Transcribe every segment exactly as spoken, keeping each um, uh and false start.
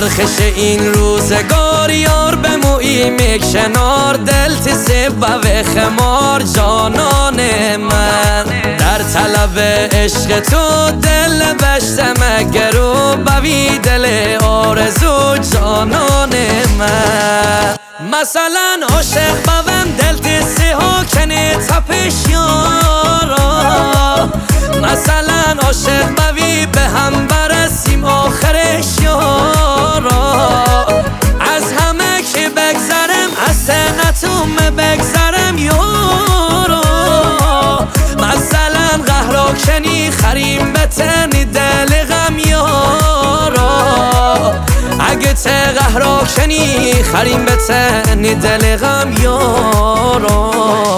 چرخش این روزگار یار به موییم کنار دل تسب و خمار جانان من در طلب عشق تو دل بشتم گرو بوی دل آرزو جانان من مثلا عاشق بوم دل تسه ها کنه تپش یارا مثلا عاشق بوی به هم برسیم آخرش یارا از همه که بگذرم از سنتوم بگذرم یارا مثلا قهرا کنی خریم به تنی دل غم یارا اگه ته قهرا کنی خریم به تنی دل غم یارا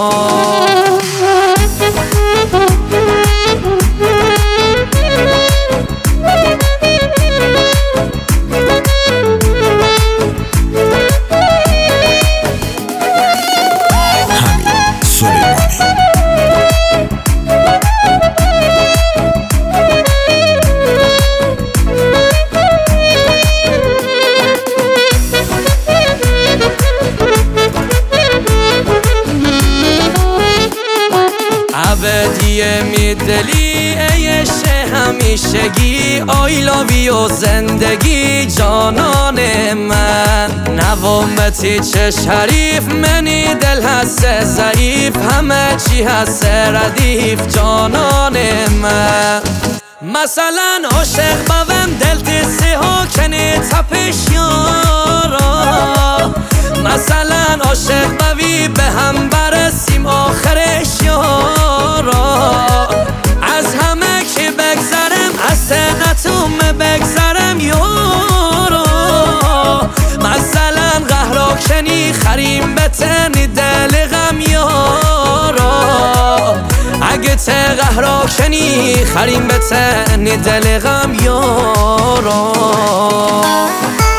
ابدیه میدلی ایشه همیشگی I love you زندگی جانان من نوامتی چه شریف منی دل هست ضعیف همه چی هست ردیف جانان من مثلا عاشق بوم دل تسه ها کنه تپش یارا مثلا عاشق بوی به هم برسیم آخرش یارا از همه که بگذرم از سنتوم بگذرم یارا مثلا قهرا کنی خریم به تنی دل غم یارا اگه ته قهرا کنی خریم به تنی دل غم یارا